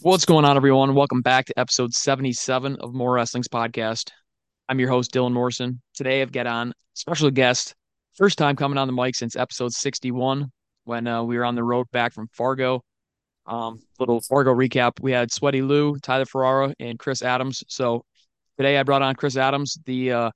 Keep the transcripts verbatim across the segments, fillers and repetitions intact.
What's going on, everyone? Welcome back to episode seventy-seven of More Wrestling's podcast. I'm your host, Dylan Morrison. Today, I've got on a special guest, first time coming on the mic since episode sixty-one when uh, we were on the road back from Fargo. Um, little Fargo recap. We had Sweaty Lou, Tyler Ferrara, and Chris Adams. So today, I brought on Chris Adams, the uh,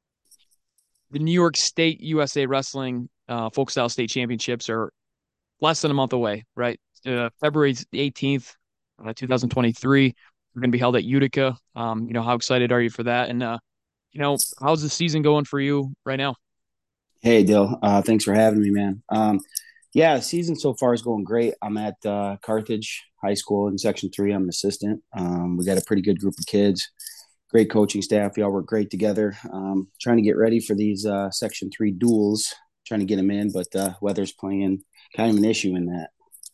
the New York State U S A Wrestling uh, Folk Style State Championships are less than a month away, right? Uh, February eighteenth, uh, twenty twenty-three. We're going to be held at Utica. Um, you know, how excited are you for that? And, uh, you know, how's the season going for you right now? Hey, Dill. Uh, thanks for having me, man. Um, yeah, season so far is going great. I'm at uh, Carthage High School in Section Three. I'm an assistant. Um, we got a pretty good group of kids. Great coaching staff. We all work great together. Um, trying to get ready for these uh, Section Three duels. Trying to get them in, but uh, weather's playing kind of an issue in that.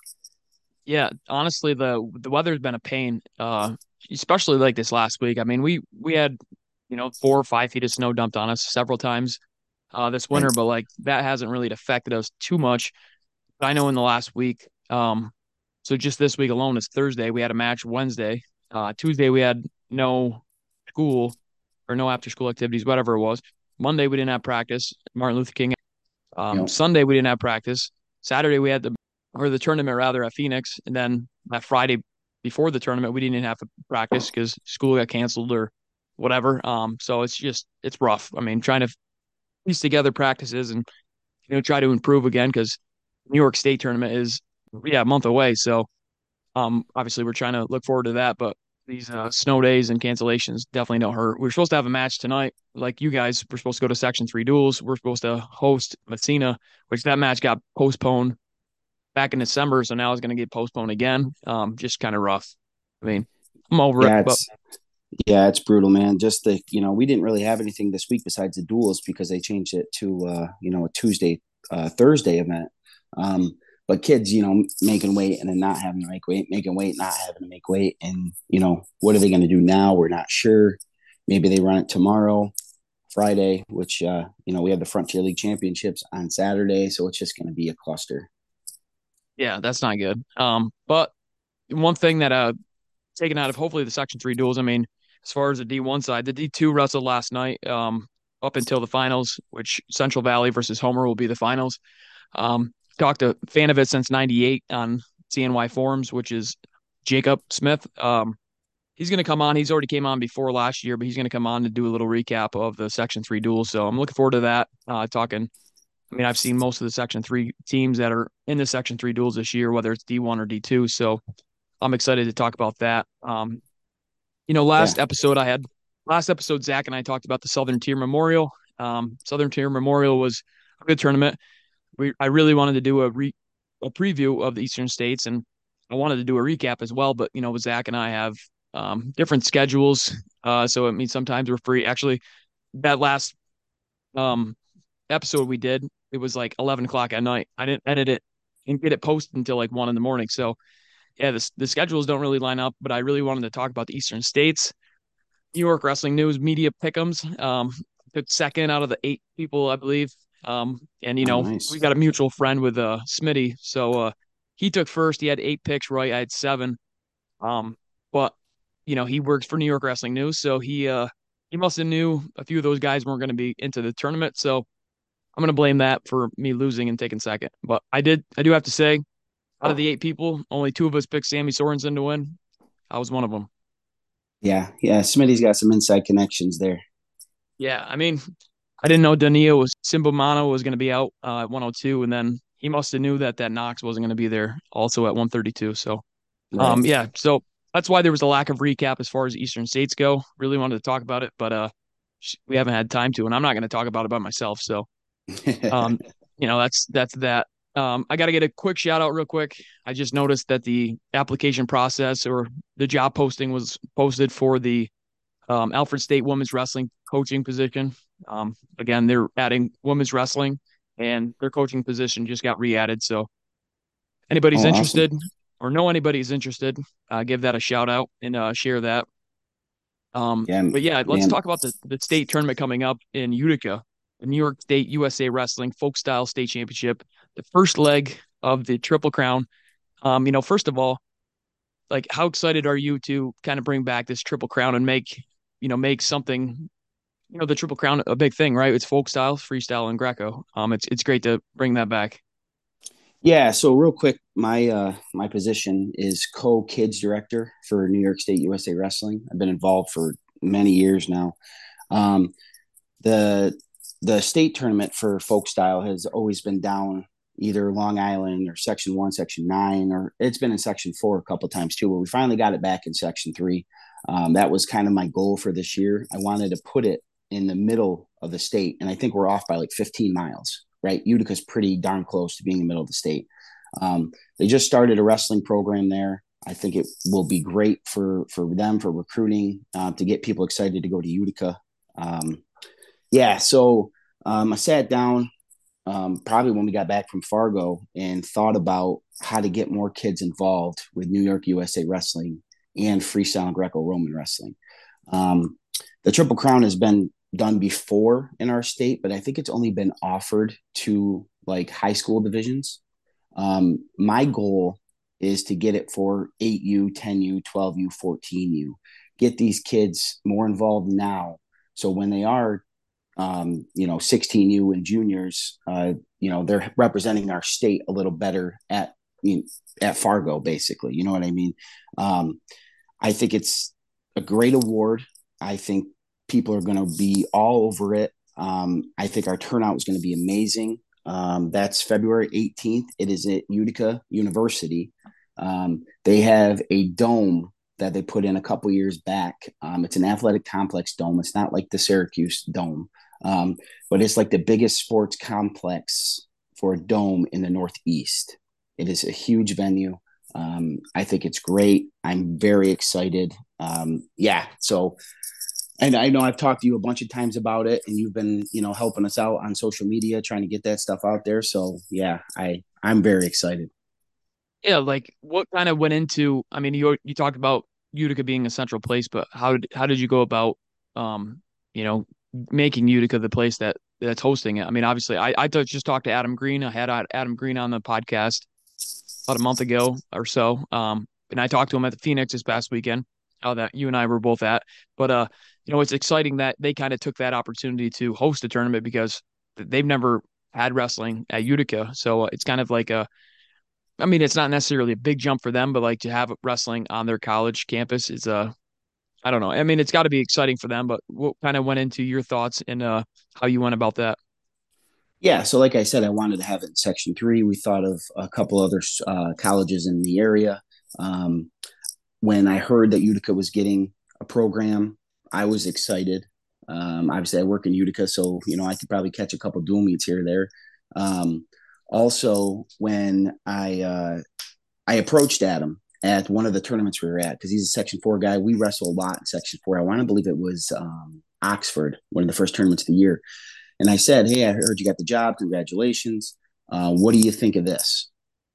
Yeah, honestly, the the weather's been a pain, uh, especially like this last week. I mean, we we had, you know, four or five feet of snow dumped on us several times uh, this Right. winter, but like that hasn't really affected us too much. But I know in the last week, um, so just this week alone, it's Thursday. We had a match Wednesday. Uh, Tuesday we had no school or no after school activities, whatever it was. Monday we didn't have practice. Martin Luther King. You Um, know, Sunday we didn't have practice. Saturday we had the or the tournament rather at Phoenix, and then that Friday before the tournament we didn't even have to practice because school got canceled or whatever. Um, so it's just it's rough. I mean, trying to piece together practices and you know try to improve again because New York State tournament is yeah a month away. So um, obviously we're trying to look forward to that, but these uh, snow days and cancellations definitely don't hurt. We are supposed to have a match tonight, like you guys. We're supposed to go to Section Three duels. We're supposed to host Messina, which that match got postponed back in December, so now it's going to get postponed again. Um, just kind of rough. I mean, I'm over it, yeah, but it's yeah, it's brutal, man. Just the you know, we didn't really have anything this week besides the duels because they changed it to uh, you know a Tuesday, uh, Thursday event. Um, but kids, you know, making weight and then not having to make weight, making weight, not having to make weight, and you know, what are they going to do now? We're not sure. Maybe they run it tomorrow, Friday, which uh, you know, we have the Frontier League Championships on Saturday, so it's just going to be a cluster. yeah, that's not good. Um, but one thing that uh taken out of hopefully the Section Three duels. I mean, as far as the D one side, the D two wrestled last night. Um, up until the finals, which Central Valley versus Homer will be the finals. Um, talked to a fan of it since ninety-eight on C N Y forums, which is Jacob Smith. Um, he's going to come on. He's already came on before last year, but he's going to come on to do a little recap of the Section Three duels. So I'm looking forward to that. Uh, talking. I mean, I've seen most of the Section Three teams that are in the Section Three duels this year, whether it's D one or D two. So I'm excited to talk about that. Um, you know, Yeah, last episode I had last episode Zach and I talked about the Southern Tier Memorial. Um, Southern Tier Memorial was a good tournament. We I really wanted to do a re, a preview of the Eastern States, and I wanted to do a recap as well. But you know, Zach and I have um, different schedules, uh, so it means sometimes we're free. Actually, that last um, episode we did, it was like eleven o'clock at night. I didn't edit it and get it posted until like one in the morning. So yeah, the the schedules don't really line up. But I really wanted to talk about the Eastern States. New York Wrestling News Media Pick'ems. Um, took second out of the eight people, I believe. Um, and you oh, know, nice. we got a mutual friend with uh Smitty, so uh, he took first. He had eight picks right. I had seven. Um, but you know, he works for New York Wrestling News, so he uh he must have knew a few of those guys weren't going to be into the tournament. So I'm going to blame that for me losing and taking second. But I did, I do have to say, out of the eight people, only two of us picked Sammy Sorensen to win. I was one of them. Yeah, yeah. Smitty's got some inside connections there. Yeah, I mean, I didn't know Danilo was Simbomano was going to be out uh, at one oh two, and then he must have knew that that Knox wasn't going to be there also at one thirty-two. So, um, Right. yeah, so that's why there was a lack of recap as far as Eastern States go. Really wanted to talk about it, but uh, we haven't had time to, and I'm not going to talk about it by myself. So, um, you know, that's that's that. Um, I got to get a quick shout out real quick. I just noticed that the application process or the job posting was posted for the um, Alfred State women's wrestling coaching position. Um, again, they're adding women's wrestling, and their coaching position just got re-added. So anybody's Oh, awesome. interested or know anybody's interested, uh, give that a shout out and uh, share that. Um, Yeah, but yeah, let's man. talk about the the state tournament coming up in Utica, the New York State U S A Wrestling Folk Style State Championship, the first leg of the Triple Crown. Um, you know, first of all, like how excited are you to kind of bring back this Triple Crown and make, you know, make something, you know, the Triple Crown a big thing, right? It's folk style, freestyle, and Greco. Um, it's it's great to bring that back. Yeah, so real quick, my uh my position is co-kids director for New York State U S A Wrestling. I've been involved for many years now. Um, the the state tournament for folk style has always been down either Long Island or Section One, Section Nine, or it's been in Section Four a couple of times too. But we finally got it back in Section Three. Um, that was kind of my goal for this year. I wanted to put it in the middle of the state, and I think we're off by like fifteen miles. Right, Utica's pretty darn close to being in the middle of the state. Um, they just started a wrestling program there. I think it will be great for for them for recruiting uh, to get people excited to go to Utica. Um, yeah, so um, I sat down um, probably when we got back from Fargo and thought about how to get more kids involved with New York U S A Wrestling and freestyle and Greco-Roman wrestling. Um, the Triple Crown has been done before in our state, but I think it's only been offered to like high school divisions. Um, my goal is to get it for eight U, ten U, twelve U, fourteen U. Get these kids more involved now. So when they are um, you know, sixteen U and juniors, uh, you know, they're representing our state a little better at you know, at Fargo, basically. You know what I mean? Um, I think it's a great award. I think people are going to be all over it. Um, I think our turnout is going to be amazing. Um, that's February eighteenth. It is at Utica University. Um, they have a dome that they put in a couple years back. Um, it's an athletic complex dome. It's not like the Syracuse dome, um, but it's like the biggest sports complex for a dome in the Northeast. It is a huge venue. Um, I think it's great. I'm very excited. Um, yeah. So, and I know I've talked to you a bunch of times about it, and you've been, you know, helping us out on social media, trying to get that stuff out there. So, yeah, I I'm very excited. Yeah, like what kind of went into, I mean, you you talked about Utica being a central place, but how did how did you go about um, you know, making Utica the place that that's hosting it? I mean, obviously I I just talked to Adam Green. I had Adam Green on the podcast about a month ago or so. Um, and I talked to him at the Phoenix this past weekend, how that you and I were both at. But uh, you know, it's exciting that they kind of took that opportunity to host a tournament because they've never had wrestling at Utica. So uh, it's kind of like a I mean, it's not necessarily a big jump for them, but like to have wrestling on their college campus is uh I don't know. I mean, it's got to be exciting for them, but what kind of went into your thoughts and uh how you went about that? Yeah, so like I said, I wanted to have it in Section Three. We thought of a couple other uh, colleges in the area. Um, when I heard that Utica was getting a program, I was excited. Um, obviously, I work in Utica, so you know I could probably catch a couple dual meets here or there. Um, also, when I uh, I approached Adam at one of the tournaments we were at because he's a Section Four guy. We wrestle a lot in Section Four. I want to believe it was um, Oxford, one of the first tournaments of the year. And I said, "Hey, I heard you got the job. Congratulations. Uh, what do you think of this?"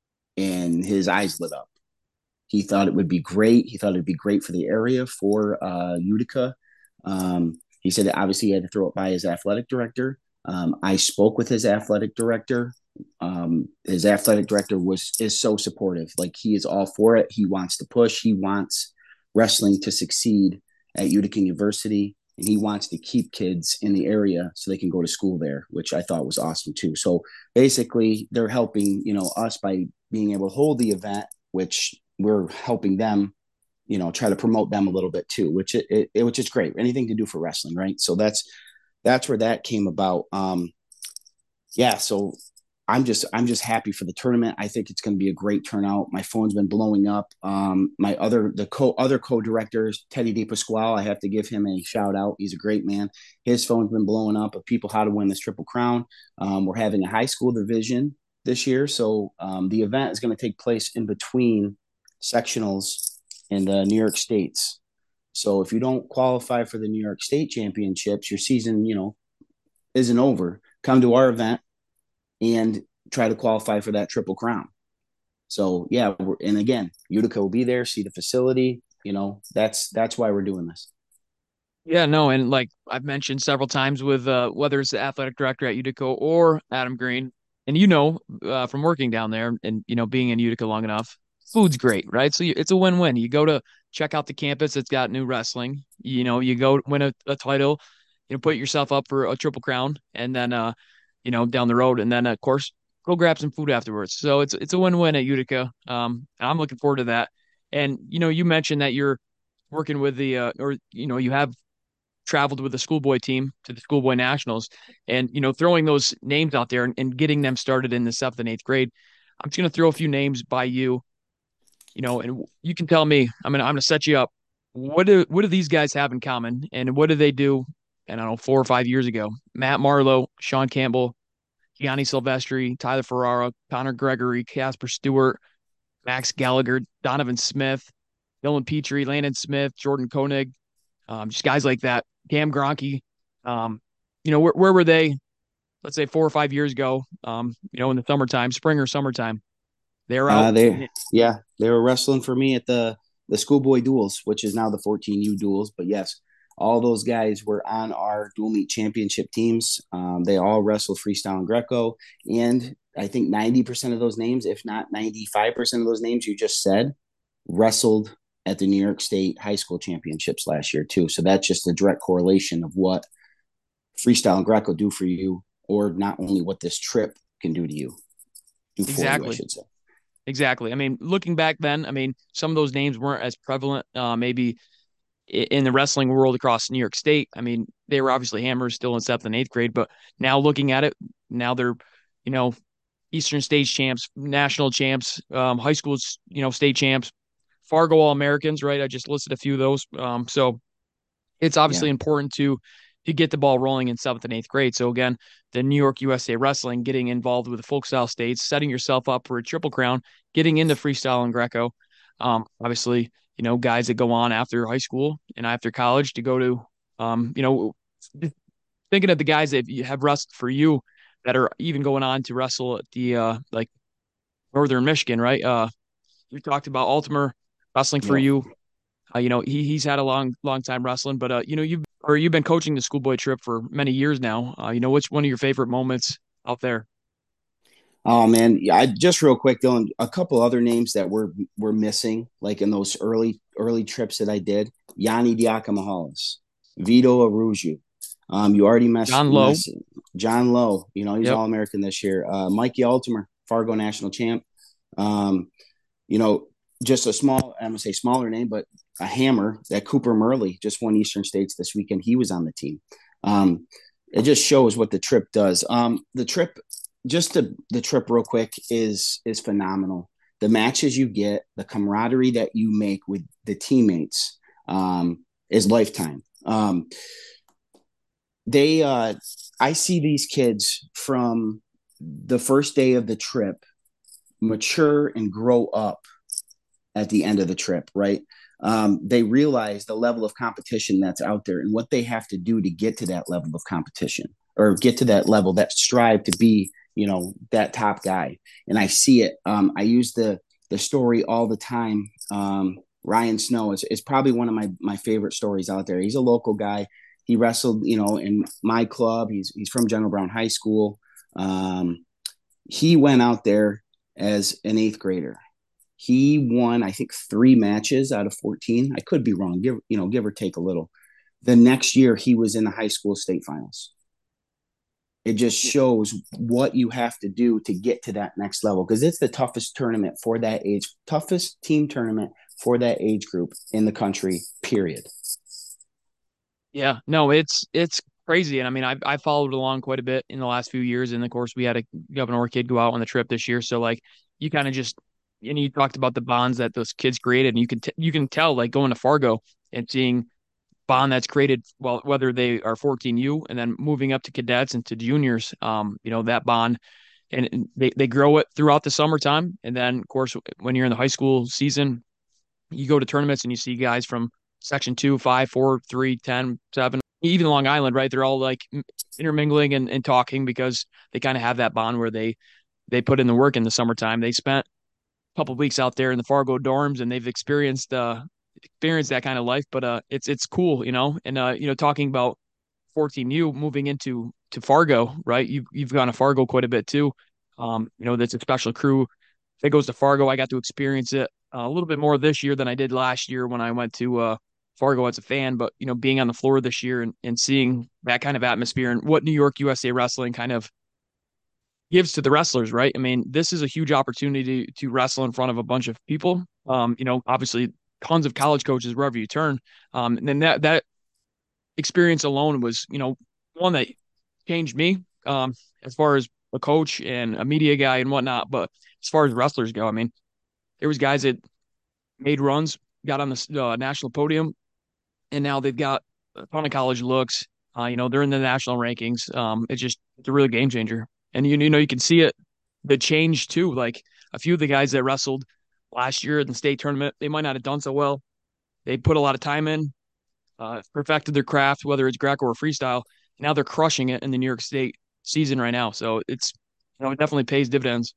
And his eyes lit up. He thought it would be great. He thought it'd be great for the area for uh, Utica. Um, he said that obviously he had to throw it by his athletic director. Um, I spoke with his athletic director. Um, his athletic director was is so supportive. Like he is all for it. He wants to push. He wants wrestling to succeed at Utica University, and he wants to keep kids in the area so they can go to school there, which I thought was awesome too. So basically, they're helping you know us by being able to hold the event, which we're helping them, you know, try to promote them a little bit too, which it, it which is great. Anything to do for wrestling, right? So that's that's where that came about. Um, yeah, so I'm just I'm just happy for the tournament. I think it's going to be a great turnout. My phone's been blowing up. Um, my other the co other co-directors, Teddy DePasquale, I have to give him a shout out. He's a great man. His phone's been blowing up of people how to win this Triple Crown. Um, we're having a high school division this year, so um, the event is going to take place in between sectionals in the New York States. So if you don't qualify for the New York State Championships, your season, you know, isn't over. Come to our event and try to qualify for that Triple Crown. So yeah, and again, Utica will be there, see the facility. You know, that's that's why we're doing this. Yeah, no, and like I've mentioned several times with uh whether it's the athletic director at Utica or Adam Green, and you know, uh, from working down there and you know being in Utica long enough, food's great, right? So you, it's a win-win. You go to check out the campus that's got new wrestling. You know, you go win a, a title, you know, put yourself up for a triple crown, and then uh, you know, down the road, and then of course go grab some food afterwards. So it's it's a win-win at Utica. Um, and I'm looking forward to that. And you know, you mentioned that you're working with the uh, or you know, you have traveled with the schoolboy team to the schoolboy nationals, and you know, throwing those names out there and, and getting them started in the seventh and eighth grade. I'm just gonna throw a few names by you, you know, and you can tell me. I'm gonna I'm gonna set you up. What do what do these guys have in common, and what do they do? And I don't know, four or five years ago, Matt Marlowe, Sean Campbell, Gianni Silvestri, Tyler Ferrara, Connor Gregory, Casper Stewart, Max Gallagher, Donovan Smith, Dylan Petrie, Landon Smith, Jordan Koenig, um, just guys like that. Cam Gronke. Um, you know, where, where were they? Let's say four or five years ago. Um, you know, in the summertime, spring or summertime, they were out. Uh, they yeah, they were wrestling for me at the the schoolboy duels, which is now the fourteen U duels. But yes, all those guys were on our dual meet championship teams. Um, they all wrestled freestyle and Greco, and I think ninety percent of those names, if not ninety-five percent of those names you just said, wrestled at the New York State high school championships last year too. So that's just a direct correlation of what freestyle and Greco do for you, or not only what this trip can do to you, do for you, I Exactly. should say. Exactly. I mean, looking back then, I mean, some of those names weren't as prevalent, uh, maybe in the wrestling world across New York State. I mean, they were obviously hammers still in seventh and eighth grade, but now looking at it, now they're, you know, Eastern States champs, national champs, um, high schools, you know, state champs, Fargo All Americans, right? I just listed a few of those. Um, so it's Yeah. obviously important to to get the ball rolling in seventh and eighth grade. So again, the New York U S A Wrestling, getting involved with the folk style states, setting yourself up for a triple crown, getting into freestyle and Greco. Um, obviously, you know, guys that go on after high school and after college to go to, um, you know, thinking of the guys that you have wrestled for you that are even going on to wrestle at the uh, like Northern Michigan, right? Uh, you talked about Altimer wrestling for Yep. you. Uh, you know, he he's had a long long time wrestling, but uh, you know, you've or you've been coaching the schoolboy trip for many years now. Uh, you know, which one of your favorite moments out there? Oh man, yeah. I just real quick, Dylan. A couple other names that were were missing, like in those early early trips that I did. Yanni Diakomahalis, Vito Aruju. Um, you already mess John Lowe. mess John Lowe. You know he's Yep. All American this year. Uh, Mikey Altimer, Fargo national champ. Um, you know, just a small, I'm gonna say smaller name, but a hammer that Cooper Murley just won Eastern States this weekend. He was on the team. Um, it just shows what the trip does. Um, the trip, just the the trip, real quick, is is phenomenal. The matches you get, the camaraderie that you make with the teammates, um, is lifetime. Um, they, uh, I see these kids from the first day of the trip mature and grow up at the end of the trip, right? Um, they realize the level of competition that's out there and what they have to do to get to that level of competition, or get to that level, that strive to be, you know, that top guy. And I see it. Um, I use the the story all the time. Um, Ryan Snow is, is probably one of my my favorite stories out there. He's a local guy. He wrestled, you know, in my club. He's he's from General Brown High School. Um, he went out there as an eighth grader. He won, I think, three matches out of fourteen. I could be wrong, give you know, give or take a little. The next year, he was in the high school state finals. It just shows what you have to do to get to that next level, because it's the toughest tournament for that age, toughest team tournament for that age group in the country. Period. Yeah. No, it's it's crazy, and I mean, I I followed along quite a bit in the last few years, and of course, we had a Governor kid go out on the trip this year, so like you kind of just and you talked about the bonds that those kids created, and you can t- you can tell like going to Fargo and seeing bond that's created, well, whether they are fourteen U and then moving up to cadets and to juniors, um, you know, that bond, and and they, they grow it throughout the summertime. And then, of course, when you're in the high school season, you go to tournaments and you see guys from section two, five, four, three, ten, seven, even Long Island, right? They're all like intermingling and, and talking because they kind of have that bond where they, they put in the work in the summertime. They spent a couple of weeks out there in the Fargo dorms and they've experienced, uh, experienced that kind of life, but uh, it's it's cool, you know. And uh, you know, talking about fourteen U moving into to Fargo, right? You've you've gone to Fargo quite a bit too. Um, you know, that's a special crew. If it goes to Fargo, I got to experience it. uh, a little bit more this year than I did last year when I went to uh, Fargo as a fan. But you know, being on the floor this year and, and seeing that kind of atmosphere and what New York U S A Wrestling kind of gives to the wrestlers, right? I mean, this is a huge opportunity to, to wrestle in front of a bunch of people. Um, you know, obviously tons of college coaches wherever you turn. Um, and then that that experience alone was, you know, one that changed me um, as far as a coach and a media guy and whatnot. But as far as wrestlers go, I mean, there was guys that made runs, got on the uh, national podium, and now they've got a ton of college looks. Uh, you know, they're in the national rankings. Um, it's just it's a real game changer, and you you know you can see it the change too. Like a few of the guys that wrestled last year in the state tournament, they might not have done so well. They put a lot of time in, uh, perfected their craft, whether it's Greco or freestyle. Now they're crushing it in the New York State season right now. So it's you know it definitely pays dividends.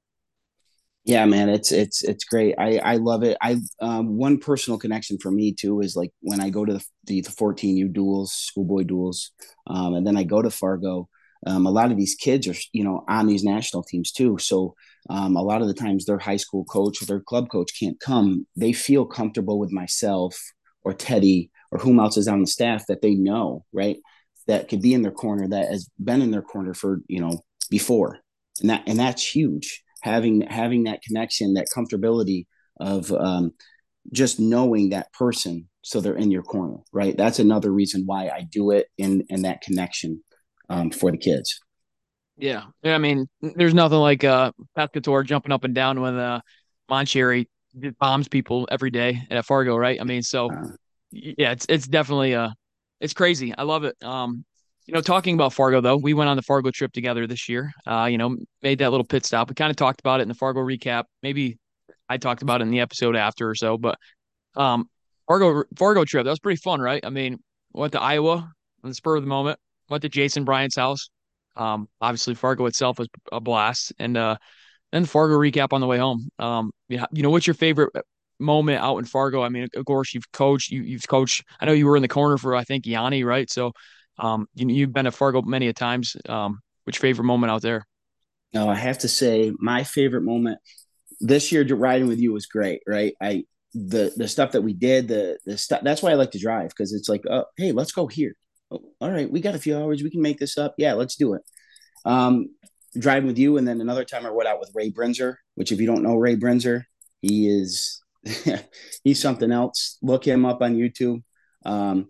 Yeah, man, it's it's it's great. I I love it. I um one personal connection for me too is like when I go to the the, the fourteen U duels, schoolboy duels, um, and then I go to Fargo. Um, a lot of these kids are you know on these national teams too. So um, a lot of the times their high school coach or their club coach can't come. They feel comfortable with myself or Teddy or whom else is on the staff that they know, right? That could be in their corner, that has been in their corner for you know before, and that and that's huge having having that connection, that comfortability of um, just knowing that person, so they're in your corner, right? That's another reason why I do it, in in that connection um, for the kids. Yeah. Yeah, I mean, there's nothing like uh Pescator jumping up and down when uh Moncherry bombs people every day at Fargo, right? I mean, so Uh, yeah, it's it's definitely uh it's crazy. I love it. Um, you know, talking about Fargo though, we went on the Fargo trip together this year. Uh, you know, made that little pit stop. We kind of talked about it in the Fargo recap. Maybe I talked about it in the episode after or so, but um Fargo Fargo trip, that was pretty fun, right? I mean, went to Iowa on the spur of the moment, went to Jason Bryant's house. Um, obviously Fargo itself was a blast. And uh then the Fargo recap on the way home. Um, yeah, you know, what's your favorite moment out in Fargo? I mean, of course, you've coached, you, you've coached. I know you were in the corner for, I think, Yanni, right? So, um, you, you've been to Fargo many a times. Um, which favorite moment out there? no, I have to say my favorite moment this year riding with you was great, right? I the the stuff that we did, the the stuff. That's why I like to drive because it's like, oh, hey, let's go here. Oh, all right, we got a few hours, we can make this up. Yeah, let's do it. Um, Driving with you, and then another time I went out with Ray Brinzer. Which, if you don't know Ray Brinzer, he is he's something else. Look him up on YouTube. Um,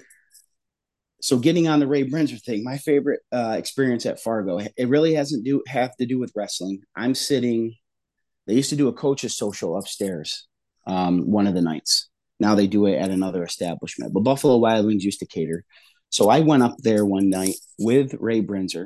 so getting on the Ray Brinzer thing, my favorite uh, experience at Fargo, it really hasn't do have to do with wrestling. I'm sitting. They used to do a coaches social upstairs um, one of the nights. Now they do it at another establishment, but Buffalo Wild Wings used to cater. So I went up there one night with Ray Brinzer.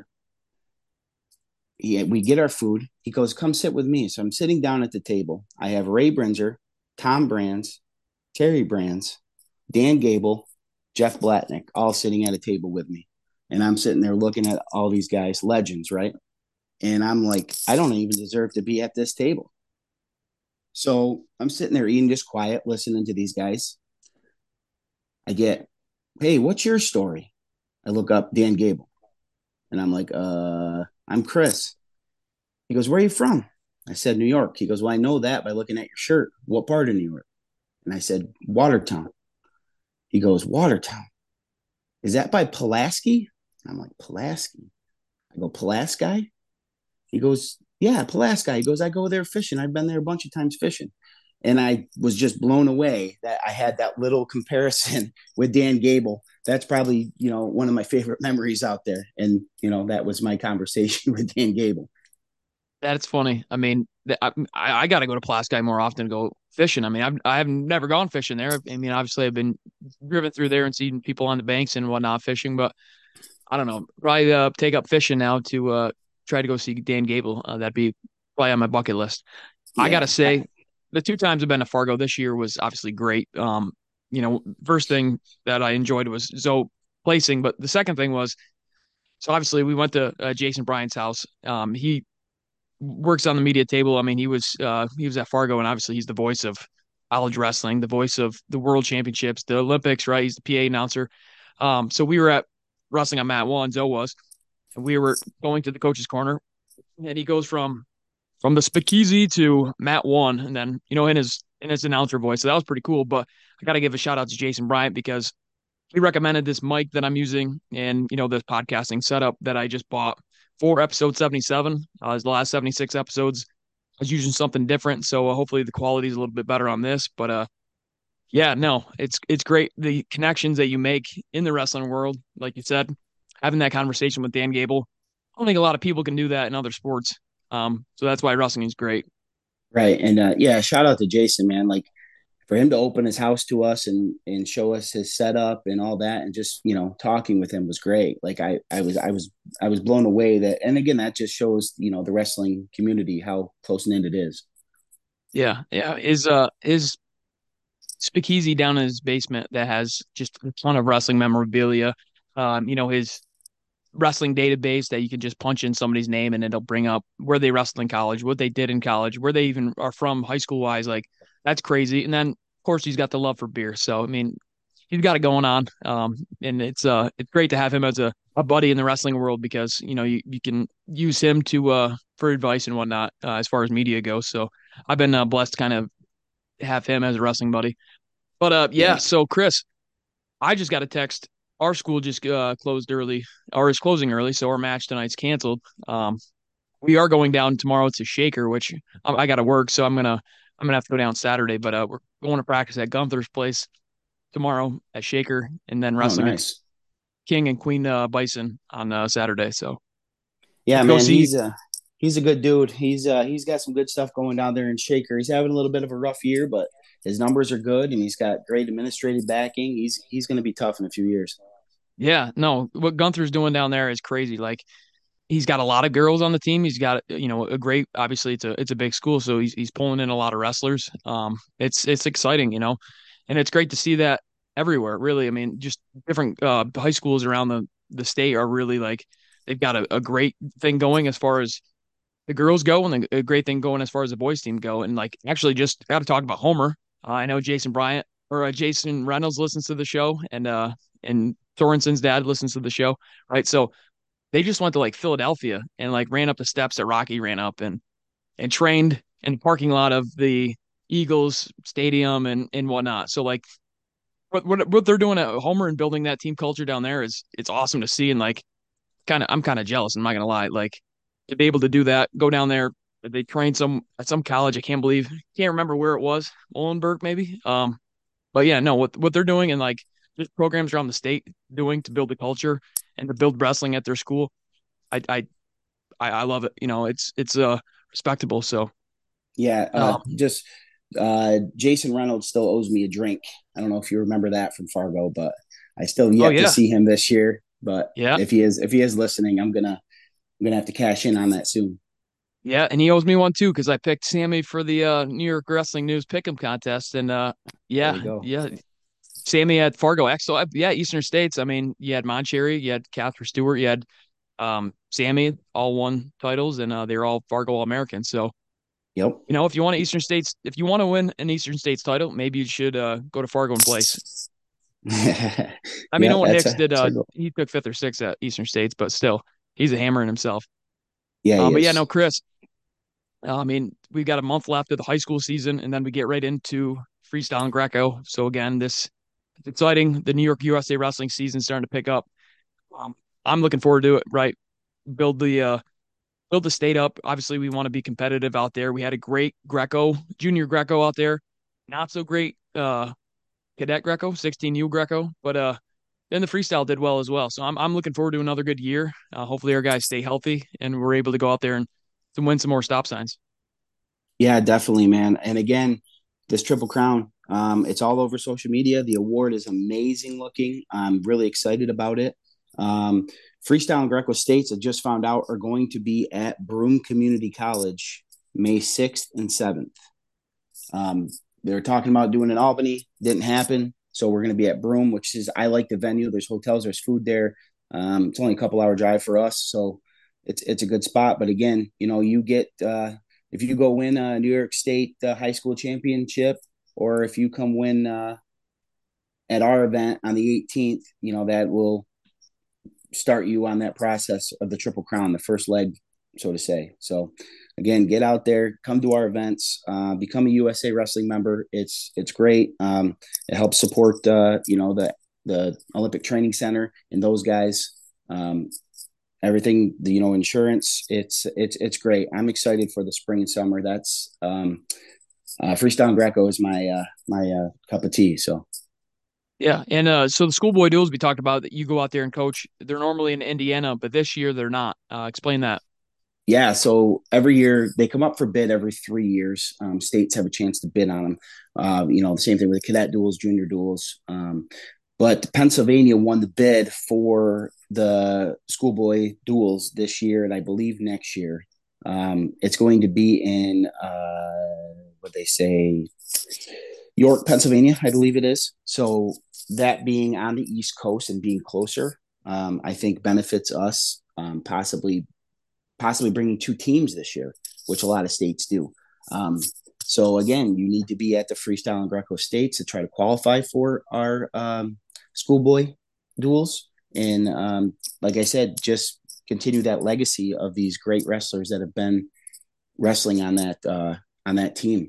He, we get our food. He goes, "Come sit with me." So I'm sitting down at the table. I have Ray Brinzer, Tom Brands, Terry Brands, Dan Gable, Jeff Blatnick, all sitting at a table with me. And I'm sitting there looking at all these guys, legends, right? And I'm like, I don't even deserve to be at this table. So I'm sitting there eating just quiet, listening to these guys. I get, "Hey, what's your story?" I look up Dan Gable and I'm like, uh, "I'm Chris." He goes, "Where are you from?" I said, "New York." He goes, "Well, I know that by looking at your shirt. What part of New York?" And I said, "Watertown." He goes, "Watertown. Is that by Pulaski?" I'm like, "Pulaski?" I go, "Pulaski?" He goes, "Yeah, Pulaski." He goes, "I go there fishing. I've been there a bunch of times fishing." And I was just blown away that I had that little comparison with Dan Gable. That's probably, you know, one of my favorite memories out there. And, you know, that was my conversation with Dan Gable. That's funny. I mean, I I, I got to go to Pulaski more often to go fishing. I mean, I've I've never gone fishing there. I mean, obviously, I've been driven through there and seen people on the banks and whatnot fishing, but I don't know. Probably uh, take up fishing now to uh, try to go see Dan Gable. Uh, that'd be probably on my bucket list. I gotta Yeah. say, the two times I've been to Fargo this year was obviously great. Um, you know, first thing that I enjoyed was Zoe placing, but the second thing was so obviously we went to uh, Jason Bryant's house. Um, he works on the media table. I mean, he was uh, he was at Fargo, and obviously he's the voice of college wrestling, the voice of the World Championships, the Olympics, right? He's the P A announcer. Um, so we were at wrestling on Mat One, Zoe was, and we were going to the coach's corner, and he goes from from the speakeasy to Mat One, and then you know in his in his announcer voice. So that was pretty cool. But I got to give a shout out to Jason Bryant because he recommended this mic that I'm using and, you know, this podcasting setup that I just bought for episode seventy-seven. Uh, the last seventy-six episodes, I was using something different. So uh, hopefully the quality is a little bit better on this. But uh, yeah, no, it's it's great. The connections that you make in the wrestling world, like you said, having that conversation with Dan Gable. I don't think a lot of people can do that in other sports. Um, so that's why wrestling is great. Right. And uh, yeah, shout out to Jason, man. Like for him to open his house to us and and show us his setup and all that, and just you know talking with him was great. Like I I was I was I was blown away that, and again that just shows you know the wrestling community how close knit it is. Yeah, yeah. His uh his speakeasy down in his basement that has just a ton of wrestling memorabilia. Um, you know, his wrestling database that you can just punch in somebody's name and it'll bring up where they wrestled in college, what they did in college, where they even are from high school wise. Like that's crazy. And then of course he's got the love for beer. So I mean, he's got it going on. Um, and it's uh it's great to have him as a, a buddy in the wrestling world because you know you, you can use him to uh for advice and whatnot uh, as far as media goes. So I've been uh, blessed to kind of have him as a wrestling buddy. But uh yeah, Yeah. so Chris, I just got a text. Our school just uh, closed early, or is closing early, so our match tonight's canceled. Um, we are going down tomorrow to Shaker, which I, I got to work, so I'm gonna I'm gonna have to go down Saturday. But uh, we're going to practice at Gunther's place tomorrow at Shaker, and then Oh, wrestling against nice. King and Queen uh, Bison on uh, Saturday. So have Yeah, to go man. see. He's a he's a good dude. He's uh he's got some good stuff going down there in Shaker. He's having a little bit of a rough year, but his numbers are good, and he's got great administrative backing. He's he's going to be tough in a few years. Yeah, no, what Gunther's doing down there is crazy. Like he's got a lot of girls on the team. He's got you know a great. Obviously, it's a it's a big school, so he's he's pulling in a lot of wrestlers. Um, it's it's exciting, you know, and it's great to see that everywhere. Really, I mean, just different uh, high schools around the the state are really like they've got a, a great thing going as far as the girls go, and a great thing going as far as the boys team go. And like actually, just got to talk about Homer. Uh, I know Jason Bryant or uh, Jason Reynolds listens to the show, and uh and Sorensen's dad listens to the show, right? So they just went to like Philadelphia and like ran up the steps that Rocky ran up and and trained in the parking lot of the Eagles stadium and and whatnot. So like what what what they're doing at Homer and building that team culture down there is it's awesome to see and like kind of I'm kind of jealous. I'm not gonna lie. Like to be able to do that, go down there. They trained some at some college. I can't believe can't remember where it was. Muhlenberg maybe. Um, but yeah, no, what what they're doing and like just programs around the state doing to build the culture and to build wrestling at their school. I I I, I love it. You know, it's it's uh respectable. So Yeah, uh, um, just uh, Jason Reynolds still owes me a drink. I don't know if you remember that from Fargo, but I still oh yet to yeah, see him this year. But yeah, if he is if he is listening, I'm gonna I'm gonna have to cash in on that soon. yeah, and he owes me one too because I picked Sammy for the uh New York Wrestling News Pick'em contest, and uh There you yeah, go. yeah, Sammy at Fargo. So yeah, Eastern States. I mean, you had Moncherry, you had Catherine Stewart, you had um Sammy, all won titles, and uh, they're all Fargo All Americans. So Yep. you know, if you want to Eastern States, if you want to win an Eastern States title, maybe you should uh go to Fargo and place. I mean, Yep. Owen That's Hicks a did that's uh our goal. he took fifth or sixth at Eastern States, but still, he's a hammer in himself. Yeah, he Um, but yeah, no, is. Chris. Uh, I mean, we've got a month left of the high school season, and then we get right into freestyle and Greco. So again, this it's exciting. The New York U S A wrestling season starting to pick up. Um, I'm looking forward to it. Right, build the uh, build the state up. Obviously, we want to be competitive out there. We had a great Greco, junior Greco out there. Not so great uh, cadet Greco, sixteen U Greco, but uh, then the freestyle did well as well. So I'm I'm looking forward to another good year. Uh, hopefully, our guys stay healthy and we're able to go out there and to win some more stop signs. Yeah, definitely, man. And again, this Triple Crown, um, it's all over social media. The award is amazing looking. I'm really excited about it. Um, Freestyle and Greco States, I just found out, are going to be at Broome Community College May sixth and seventh. Um, they were talking about doing it in Albany, didn't happen. So we're going to be at Broome, which is, I like the venue. There's hotels, there's food there. Um, it's only a couple hour drive for us. So it's, it's a good spot. But again, you know, you get, uh, if you go win a New York State uh, high school championship, or if you come win uh, at our event on the eighteenth, you know, that will start you on that process of the Triple Crown, the first leg so to say. So again, get out there, come to our events, uh, become a U S A Wrestling member. It's it's great. Um, it helps support uh, you know the the Olympic Training Center and those guys. Um, everything the you know insurance. It's it's it's great. I'm excited for the spring and summer. That's um, uh, freestyle and Greco is my uh, my uh, cup of tea. So Yeah, and uh, so the schoolboy duels we talked about that you go out there and coach. They're normally in Indiana, but this year they're not. Uh, explain that. yeah, so every year they come up for bid every three years. Um, states have a chance to bid on them. Uh, you know, the same thing with the cadet duels, junior duels. Um, but Pennsylvania won the bid for the schoolboy duels this year, and I believe next year. Um, it's going to be in uh, what they say, York, Pennsylvania, I believe it is. So that being on the East Coast and being closer, um, I think benefits us, um, possibly possibly bringing two teams this year, which a lot of states do. Um, so again, you need to be at the freestyle and Greco states to try to qualify for our um, schoolboy duels. And um, like I said, just continue that legacy of these great wrestlers that have been wrestling on that uh, on that team.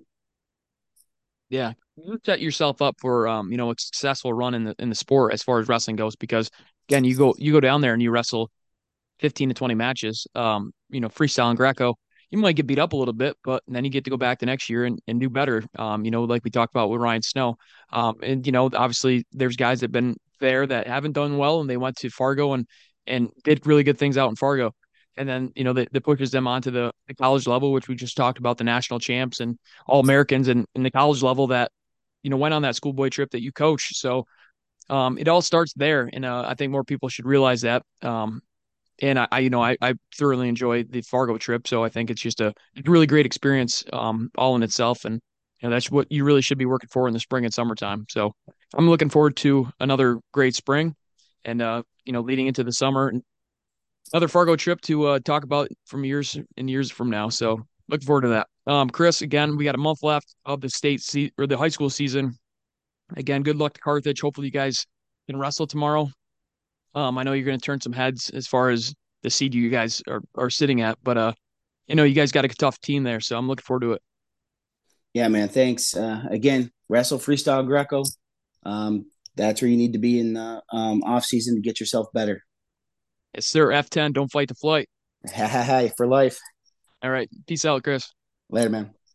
Yeah, you set yourself up for um, you know, a successful run in the in the sport as far as wrestling goes because again, you go you go down there and you wrestle fifteen to twenty matches, um, you know, freestyle and Greco. You might get beat up a little bit, but then you get to go back the next year and, and do better. Um, you know, like we talked about with Ryan Snow. Um, and you know, obviously there's guys that have been there that haven't done well and they went to Fargo and and did really good things out in Fargo. And then, you know, that, that pushes them onto the, the college level, which we just talked about, the national champs and all Americans and in the college level that, you know, went on that schoolboy trip that you coach. So um, it all starts there. And uh, I think more people should realize that. Um, and I, I, you know, I, I thoroughly enjoyed the Fargo trip. So I think it's just a really great experience, um, all in itself. And, you know, that's what you really should be working for in the spring and summertime. So I'm looking forward to another great spring and, uh, you know, leading into the summer, another Fargo trip to uh, talk about from years and years from now. So looking forward to that. Um, Chris, again, we got a month left of the state se- or the high school season. Again, good luck to Carthage. Hopefully you guys can wrestle tomorrow. Um, I know you're going to turn some heads as far as the seed you guys are, are sitting at, but uh, you know, you guys got a tough team there, so I'm looking forward to it. Yeah, man. Thanks. Uh, again, wrestle freestyle Greco. Um, that's where you need to be in the um, off season to get yourself better. Yes, sir. F ten, don't fight the flight. For life. All right. Peace out, Chris. Later, man.